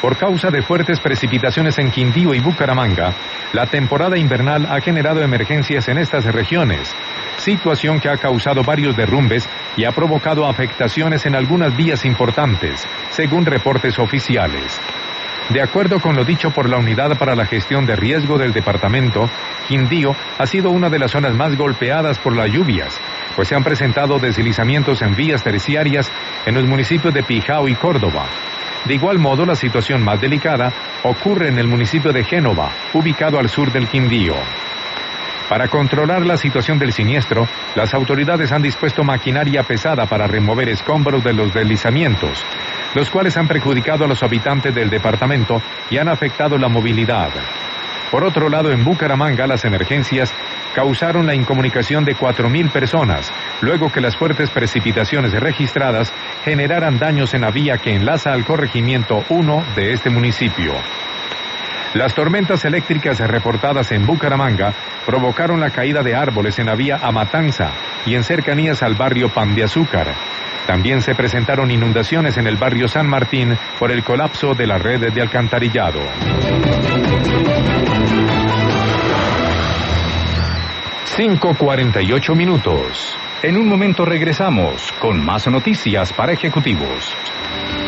Por causa de fuertes precipitaciones en Quindío y Bucaramanga, la temporada invernal ha generado emergencias en estas regiones, situación que ha causado varios derrumbes y ha provocado afectaciones en algunas vías importantes, según reportes oficiales. De acuerdo con lo dicho por la Unidad para la Gestión de Riesgo del departamento, Quindío ha sido una de las zonas más golpeadas por las lluvias, pues se han presentado deslizamientos en vías terciarias en los municipios de Pijao y Córdoba. De igual modo, la situación más delicada ocurre en el municipio de Génova, ubicado al sur del Quindío. Para controlar la situación del siniestro, las autoridades han dispuesto maquinaria pesada para remover escombros de los deslizamientos, los cuales han perjudicado a los habitantes del departamento y han afectado la movilidad. Por otro lado, en Bucaramanga, las emergencias causaron la incomunicación de 4.000 personas, luego que las fuertes precipitaciones registradas generaran daños en la vía que enlaza al corregimiento 1 de este municipio. Las tormentas eléctricas reportadas en Bucaramanga provocaron la caída de árboles en la vía a Matanza y en cercanías al barrio Pan de Azúcar. También se presentaron inundaciones en el barrio San Martín por el colapso de la red de alcantarillado. 5:48 minutos. En un momento regresamos con más noticias para ejecutivos.